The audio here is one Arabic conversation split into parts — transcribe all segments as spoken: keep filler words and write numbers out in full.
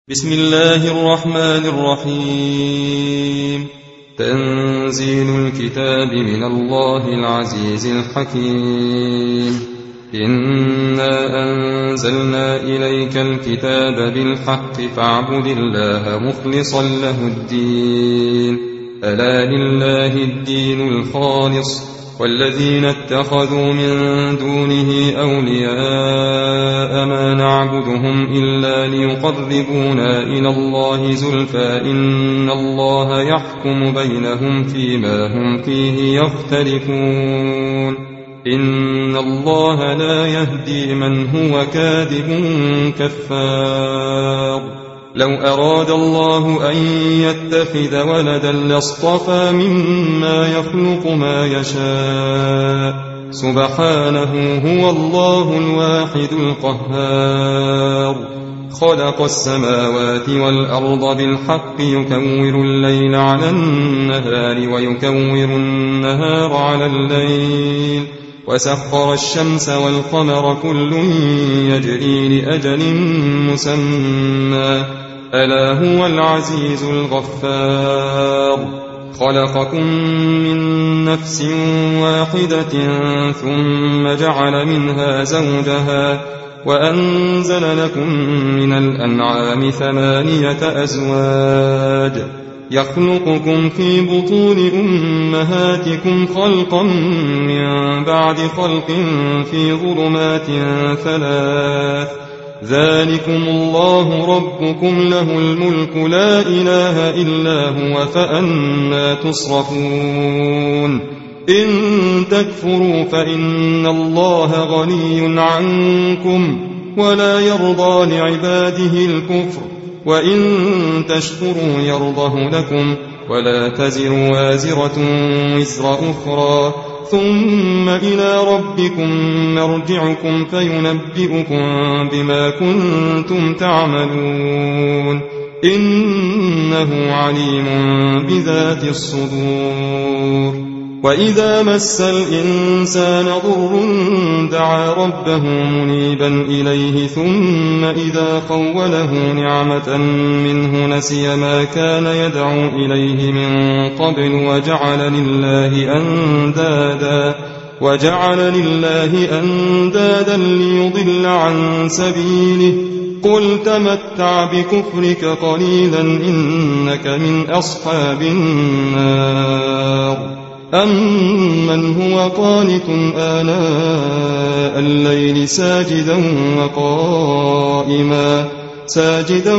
بسم الله الرحمن الرحيم. تنزيل الكتاب من الله العزيز الحكيم. إنا أنزلنا إليك الكتاب بالحق فاعبد الله مخلصا له الدين. ألا لله الدين الخالص والذين اتخذوا من دونه أولياء ما نعبدهم إلا ليقربونا إلى الله زلفى إن الله يحكم بينهم فيما هم فيه يختلفون. إن الله لا يهدي من هو كاذب كفار. لو أراد الله أن يتخذ ولدا لاصطفى مما يخلق ما يشاء سبحانه هو الله الواحد القهار. خلق السماوات والأرض بالحق يكور الليل على النهار ويكور النهار على الليل وسخر الشمس والقمر كل يجري لأجل مسمى ألا هو العزيز الغفار. خلقكم من نفس واحدة ثم جعل منها زوجها وأنزل لكم من الأنعام ثمانية أزواج يخلقكم في بطون أمهاتكم خلقا من بعد خلق في ظلمات ثلاث ذلكم الله ربكم له الملك لا إله إلا هو فأنى تصرفون. إن تكفروا فإن الله غني عنكم ولا يرضى لعباده الكفر وإن تشكروا يرضه لكم ولا تزر وازرة وزر أخرى ثم إلى ربكم مرجعكم فينبئكم بما كنتم تعملون إنه عليم بذات الصدور. وإذا مس الإنسان ضر دعا ربه منيبا إليه ثم إذا خوله نعمة منه نسي ما كان يدعو إليه من قبل وجعل لله أندادا وجعل لله أندادا ليضل عن سبيله قل تمتع بكفرك قليلا إنك من أصحاب النار. أمن هو قانت آناء الليل ساجدا وقائما ساجدا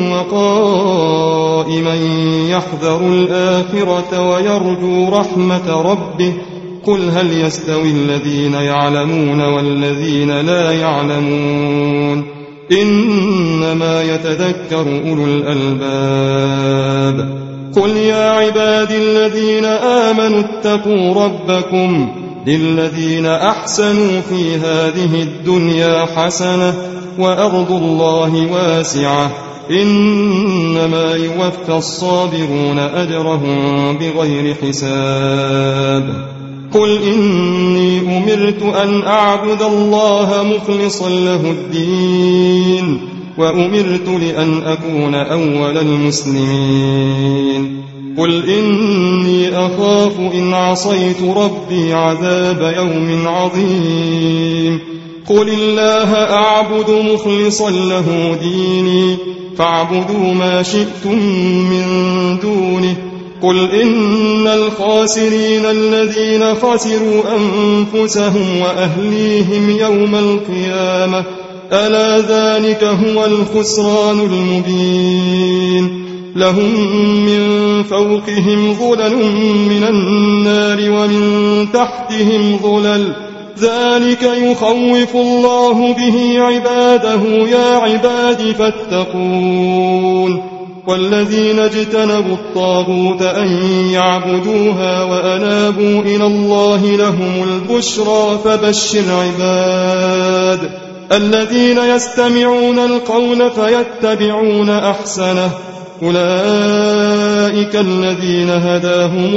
وقائما يحذر الآخرة ويرجو رحمة ربه قل هل يستوي الذين يعلمون والذين لا يعلمون إنما يتذكر أولو الألباب. قل يا عبادي الذين آمنوا اتقوا ربكم للذين أحسنوا في هذه الدنيا حسنة وأرض الله واسعة إنما يوفى الصابرون أجرهم بغير حساب. قل إني أمرت أن أعبد الله مخلصا له الدين وأمرت لأن أكون أول المسلمين. قل إني أخاف إن عصيت ربي عذاب يوم عظيم. قل الله أعبد مخلصا له ديني فاعبدوا ما شئتم من دونه. قل إن الخاسرين الذين خسروا أنفسهم وأهليهم يوم القيامة ألا ذلك هو الخسران المبين. لهم من فوقهم ظلل من النار ومن تحتهم ظلل ذلك يخوف الله به عباده يا عباد فاتقون. والذين اجتنبوا الطاغوت أن يعبدوها وأنابوا إلى الله لهم البشرى فبشر عباد الذين يستمعون القول فيتبعون أحسنه أولئك الذين هداهم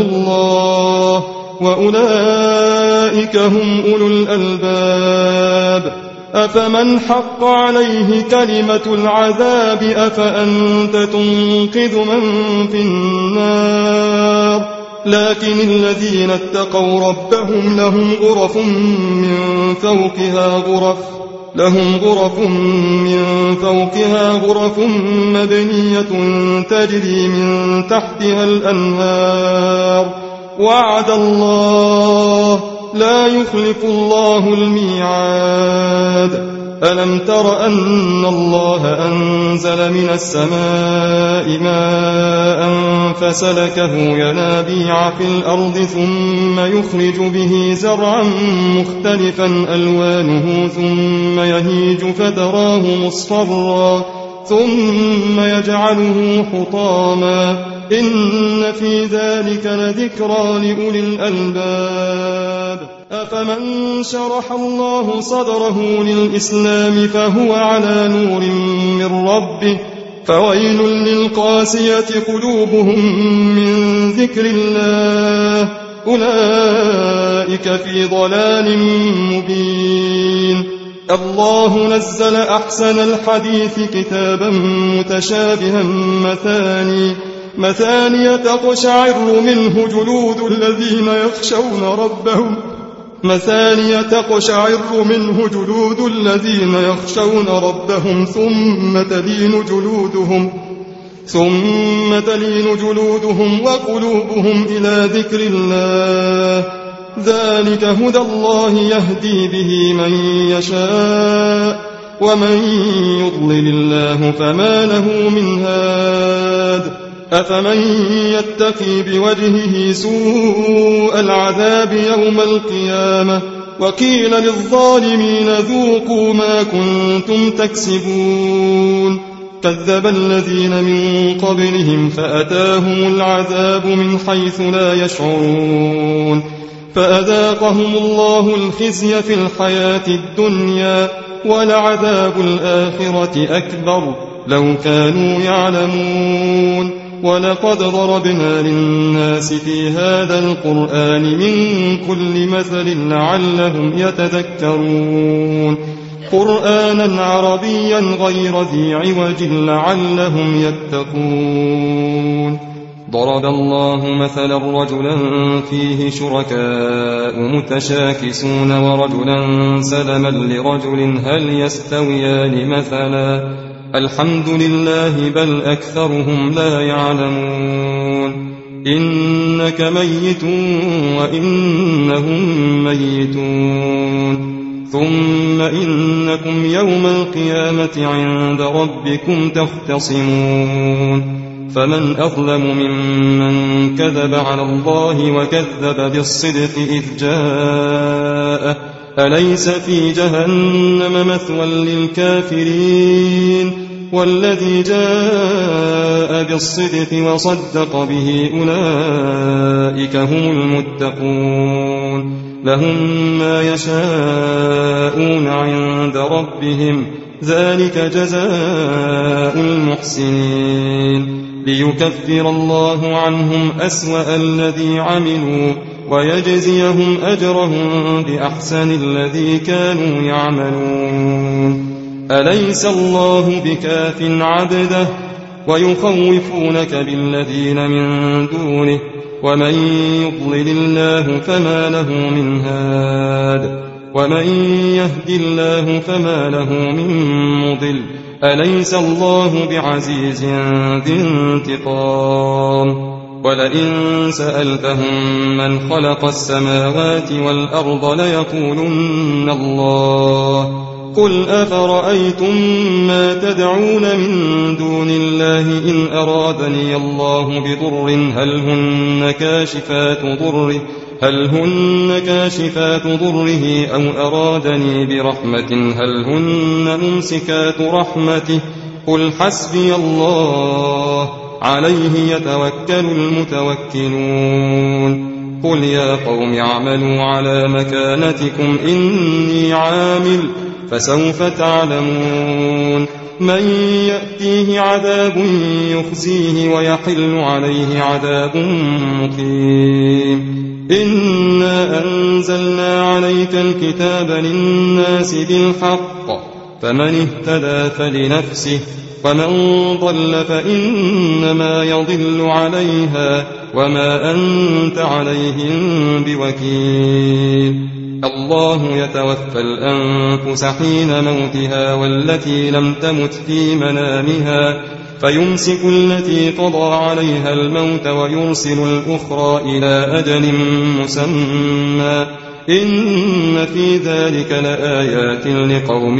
الله وأولئك هم أولو الألباب. أفمن حق عليه كلمة العذاب أفأنت تنقذ من في النار لكن الذين اتقوا ربهم لهم غرف من فوقها غرف لهم غرف من فوقها غرف مبنية تجري من تحتها الأنهار وعد الله لا يخلف الله الميعاد ألم تر أن الله أنزل من السماء ماء فسلكه ينابيع في الأرض ثم يخرج به زرعا مختلفا ألوانه ثم يهيج فتراه مصفرا ثم يجعله حطاما إن في ذلك لذكرى لأولي الألباب أفمن شرح الله صدره للإسلام فهو على نور من ربه فويل للقاسية قلوبهم من ذكر الله أولئك في ضلال مبين الله نزل أحسن الحديث كتابا متشابها مثاني مثانية تقشعر منه جلود الذين يخشون ربهم مثانية تقشعر منه جلود الذين يخشون ربهم ثم تلين جلودهم ثم تلين جلودهم وقلوبهم إلى ذكر الله ذلك هدى الله يهدي به من يشاء ومن يضلل الله فما له من هاد أفمن يتقي بوجهه سوء العذاب يوم القيامة وقيل للظالمين ذوقوا ما كنتم تكسبون كذب الذين من قبلهم فأتاهم العذاب من حيث لا يشعرون فأذاقهم الله الخزي في الحياة الدنيا ولعذاب الآخرة أكبر لو كانوا يعلمون ولقد ضربنا للناس في هذا القرآن من كل مثل لعلهم يتذكرون قرآنا عربيا غير ذي عوج لعلهم يتقون ضرب الله مثلا رجلا فيه شركاء متشاكسون ورجلا سلما لرجل هل يستويان مثلا الحمد لله بل أكثرهم لا يعلمون إنك ميت وإنهم ميتون ثم إنكم يوم القيامة عند ربكم تختصمون فمن أظلم ممن كذب على الله وكذب بالصدق إذ جاءه أليس في جهنم مثوى للكافرين والذي جاء بالصدق وصدق به أولئك هم المتقون لهم ما يشاءون عند ربهم ذلك جزاء المحسنين ليكفر الله عنهم أسوأ الذي عملوا ويجزيهم أجرهم بأحسن الذي كانوا يعملون أليس الله بكاف عبده ويخوفونك بالذين من دونه ومن يضلل الله فما له من هاد ومن يهد الله فما له من مضل أليس الله بعزيز ذي انتقام ولئن سألتهم من خلق السماوات والأرض ليقولن الله قل أفرأيتم ما تدعون من دون الله إن أرادني الله بضر هل هن كاشفات ضره هل هن كاشفات ضره أو أرادني برحمة هل هن ممسكات رحمته قل حسبي الله عليه يتوكل المتوكلون قل يا قوم اعملوا على مكانتكم إني عامل فسوف تعلمون من يأتيه عذاب يخزيه ويحل عليه عذاب مقيم إنا أنزلنا عليك الكتاب للناس بالحق فمن اهتدى فلنفسه ومن ضل فإنما يضل عليها وما أنت عليهم بوكيل. الله يتوفى الأنفس حين موتها والتي لم تمت في منامها فيمسك التي قضى عليها الموت ويرسل الأخرى إلى أجل مسمى إن في ذلك لآيات لقوم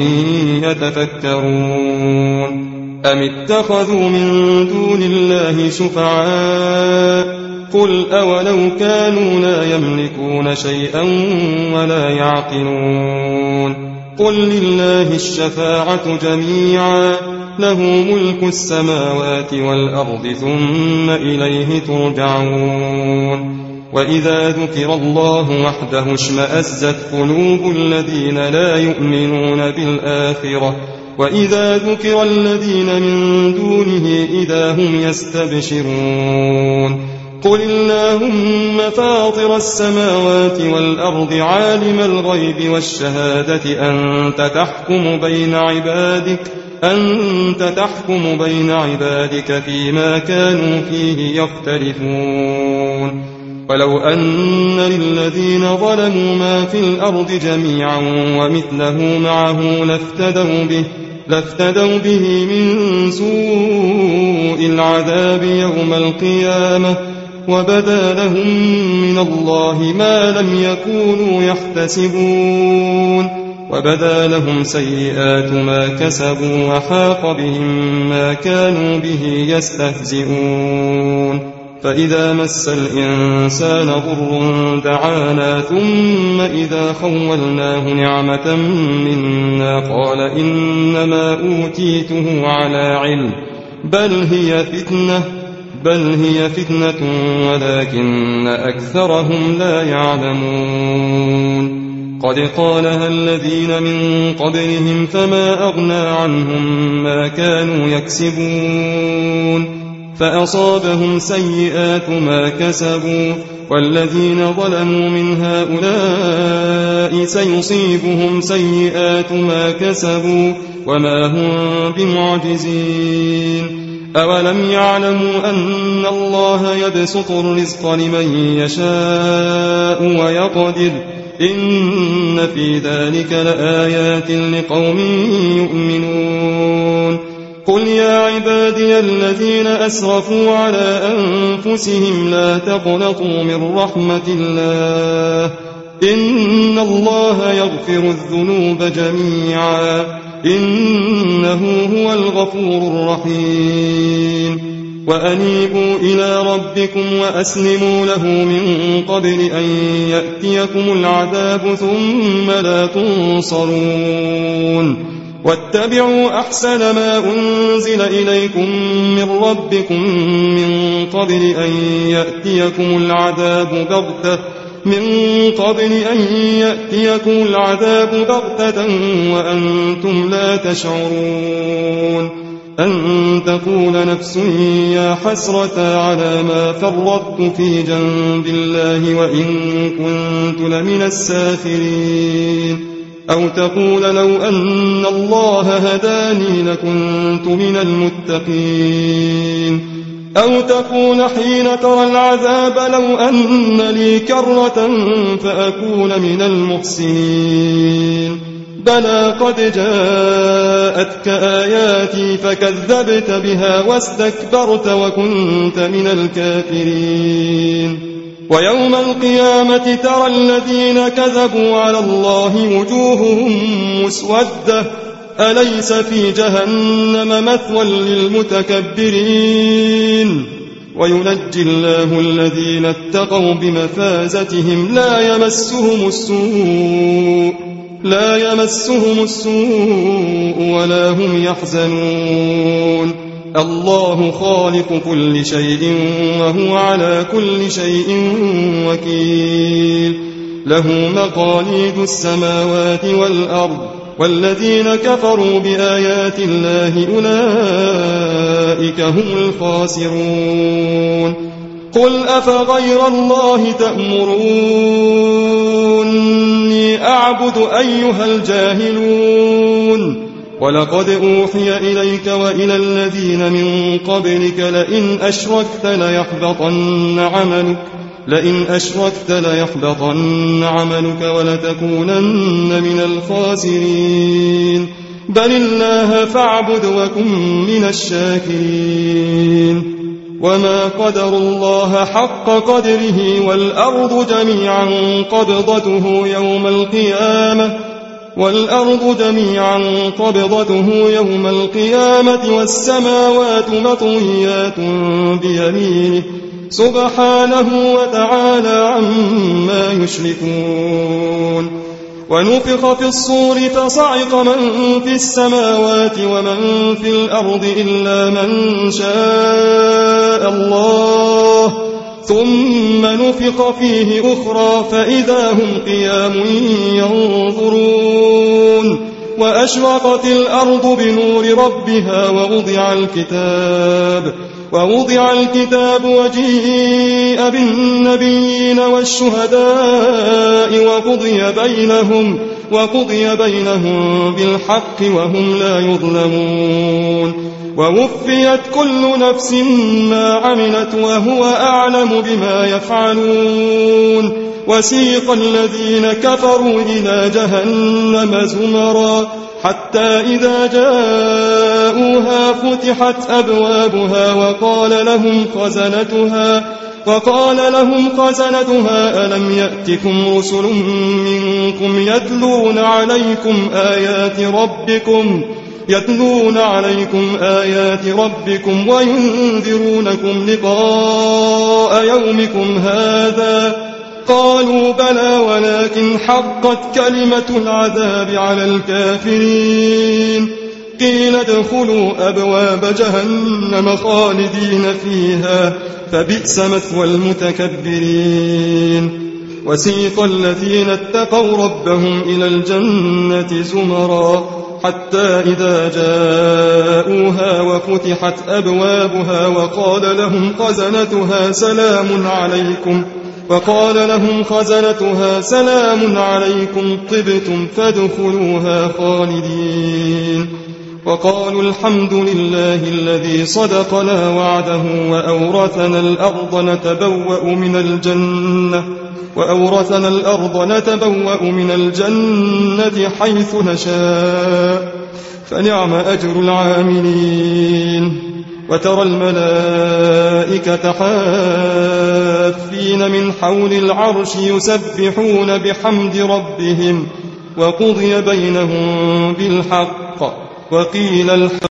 يتفكرون. أم اتخذوا من دون الله شفعاء قل أولو كانوا لا يملكون شيئا ولا يعقلون قل لله الشفاعة جميعا له ملك السماوات والأرض ثم إليه ترجعون. وإذا ذكر الله وحده اشمأزت قلوب الذين لا يؤمنون بالآخرة وإذا ذكر الذين من دونه إذا هم يستبشرون. قل اللهم فاطر السماوات والأرض عالم الغيب والشهادة أنت تحكم بين عبادك أنت تحكم بين عبادك فيما كانوا فيه يختلفون. ولو أن للذين ظلموا ما في الأرض جميعا ومثله معه لافتدوا به لافتدوا به من سوء العذاب يوم القيامة وبدا لهم من الله ما لم يكونوا يحتسبون وبدا لهم سيئات ما كسبوا وحاق بهم ما كانوا به يستهزئون. فإذا مس الإنسان ضر دعانا ثم إذا خولناه نعمة منا قال إنما أوتيته على علم بل هي فتنة بل هي فتنة ولكن أكثرهم لا يعلمون. قد قالها الذين من قبلهم فما أغنى عنهم ما كانوا يكسبون فأصابهم سيئات ما كسبوا والذين ظلموا من هؤلاء سيصيبهم سيئات ما كسبوا وما هم بمعجزين. أولم يعلموا أن الله يبسط الرزق لمن يشاء ويقدر إن في ذلك لآيات لقوم يؤمنون. قل يا عبادي الذين أسرفوا على أنفسهم لا تقنطوا من رحمة الله إن الله يغفر الذنوب جميعا إنه هو الغفور الرحيم. وأنيبوا إلى ربكم وأسلموا له من قبل أن يأتيكم العذاب ثم لا تنصرون. واتبعوا أحسن ما أنزل إليكم من ربكم من قبل أن يأتيكم العذاب بغتة من قبل أن يأتيكم العذاب بغتة وأنتم لا تشعرون أن تقول نفس يا حسرة على ما فرطت في جنب الله وإن كنت لمن الساخرين أو تقول لو أن الله هداني لكنت من المتقين أو تقول حين ترى العذاب لو أن لي كرة فأكون من المحسنين. بلى قد جاءتك آياتي فكذبت بها واستكبرت وكنت من الكافرين. ويوم القيامة ترى الذين كذبوا على الله وجوههم مسودة أليس في جهنم مثوى للمتكبرين. وينجي الله الذين اتقوا بمفازتهم لا يمسهم السوء لا يمسهم السوء ولا هم يحزنون. الله خالق كل شيء وهو على كل شيء وكيل. له مقاليد السماوات والأرض والذين كفروا بآيات الله أولئك هم الخاسرون. قل أفغير الله تأمروني أعبد أيها الجاهلون ولقد أوحي إليك وإلى الذين من قبلك لئن أشركت ليحبطن عملك لئن أشركت ليحبطن عملك ولتكونن من الخاسرين بل الله فاعبد وكن من الشاكرين وما قدر الله حق قدره والأرض جميعا قبضته يوم القيامة والأرض جميعا قبضته يوم القيامة والسماوات مطويات بيمينه سبحانه وتعالى عما يشركون ونفخ في الصور فصعق من في السماوات ومن في الأرض إلا من شاء الله ثم نفخ فيه أخرى فإذا هم قيام ينظرون وأشرقت الأرض بنور ربها ووضع الكتاب ووضع الكتاب وجيء بالنبيين والشهداء وقضي بينهم وقضي بينهم بالحق وهم لا يظلمون ووفيت كل نفس ما عملت وهو أعلم بما يفعلون وسيق الذين كفروا إلى جهنم زمرا حتى إذا جاءوها فتحت أبوابها وقال لهم خزنتها وقال لهم خزنتها ألم يأتكم رسل منكم يتلون عليكم آيات ربكم يتلون عليكم آيات ربكم وينذرونكم لقاء يومكم هذا قالوا بلى ولكن حقت كلمة العذاب على الكافرين قيل ادخلوا أبواب جهنم خالدين فيها فبئس مثوى المتكبرين وسيق الذين اتقوا ربهم إلى الجنة زمرا حتى إذا جاءوها وفتحت أبوابها وقال لهم خزنتها سلام عليكم وقال لهم خزنتها سلام عليكم طبتم فادخلوها خالدين وقالوا الحمد لله الذي صدقنا وعده وأورثنا الأرض نتبوأ من الجنة وأورثنا الأرض نتبوأ من الجنة حيث نشاء فنعم أجر العاملين وترى الملائكة حافين من حول العرش يسبحون بحمد ربهم وقضي بينهم بالحق وقيل الحق